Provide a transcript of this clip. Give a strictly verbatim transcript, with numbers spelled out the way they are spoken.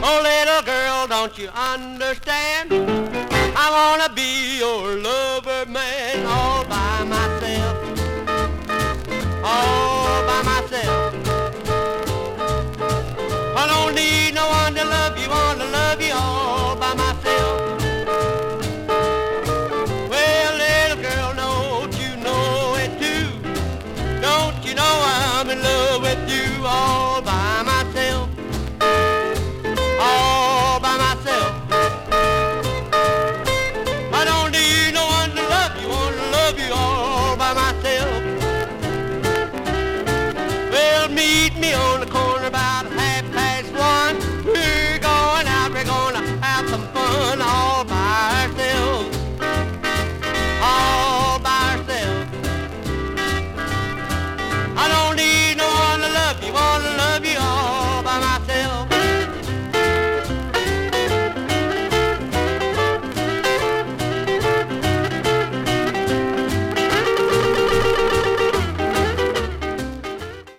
Oh, little girl, don't you understand? I wanna be your lover man.